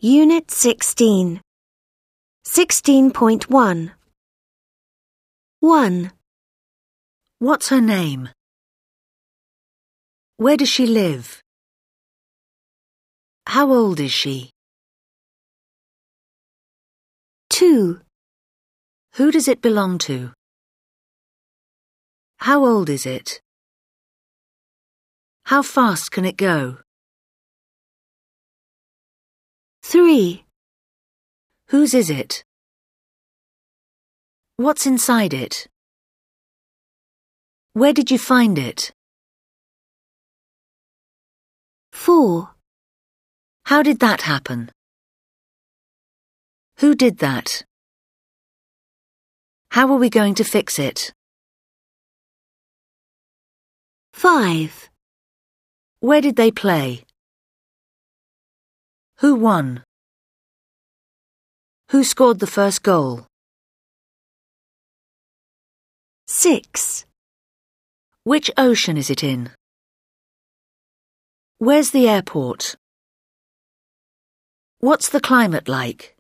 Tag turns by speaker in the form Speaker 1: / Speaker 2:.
Speaker 1: Unit 16. 16.1. 1.
Speaker 2: What's her name? Where does she live? How old is she?
Speaker 1: 2.
Speaker 2: Who does it belong to? How old is it? How fast can it go?
Speaker 1: 3.
Speaker 2: Whose is it? What's inside it? Where did you find it?
Speaker 1: 4.
Speaker 2: How did that happen? Who did that? How are we going to fix it?
Speaker 1: 5.
Speaker 2: Where did they play? Who won? Who scored the first goal?
Speaker 1: 6.
Speaker 2: Which ocean is it in? Where's the airport? What's the climate like?